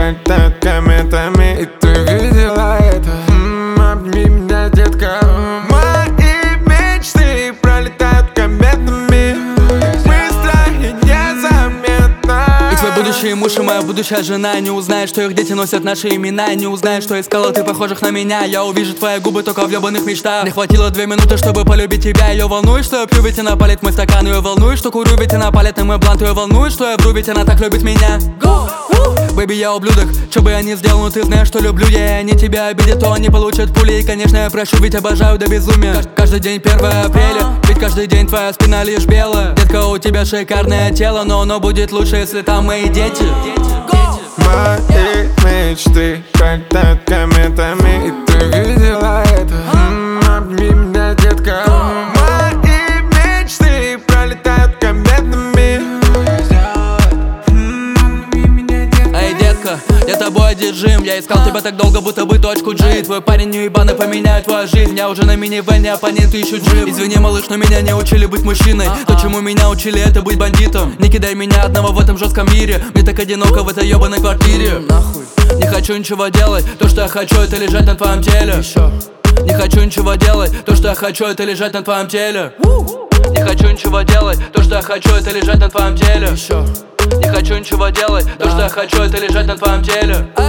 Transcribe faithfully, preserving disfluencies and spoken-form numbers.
пролетают кометами, и ты видела это. М-м, обними меня, детка. Мои мечты пролетают кометами, быстро и незаметно. И твой будущий муж и моя будущая жена не узнает, что их дети носят наши имена. Не узнает, что искала ты похожих на меня. Я увижу твои губы только в ёбаных мечтах. Не хватило две минуты, чтобы полюбить тебя. Ее волнует, что я пью, ведь она палит мой стакан. Ее волнует, что курю, ведь она палит на мой блант. Ее волнует, что я вру, ведь она так любит меня. Бэби, я ублюдок, что бы я ни сделал, но ты знаешь, что люблю я. И они тебя обидят, то они получат пули. И, конечно, я прощу, ведь обожаю до безумия. Кажд- Каждый день первое апреля, ведь каждый день твоя спина лишь белая. Детка, у тебя шикарное тело, но оно будет лучше, если там мои дети. Мои мечты пролетают кометами, и ты видела это. М-м, обними меня, детка. Мои мечты пролетают кометами. Эй, детка, я тобой одержим. Я искал тебя так долго, будто бы точку G. Твой парень не ебаный поменяет твою жизнь. Я уже на минивэне, оппоненты ищут джип. Извини, малыш, но меня не учили быть мужчиной. То, чему меня учили, это быть бандитом. Не кидай меня одного в этом жестком мире. Мне так одиноко в этой ебаной квартире. Не хочу ничего делать, то, что я хочу, это лежать на твоем теле. Не хочу ничего делать, то, что я хочу, это лежать на твоем теле. Не хочу ничего делать, то, что я хочу, это лежать на твоем теле. Не хочу ничего делать, то, что я хочу, это лежать на твоем теле.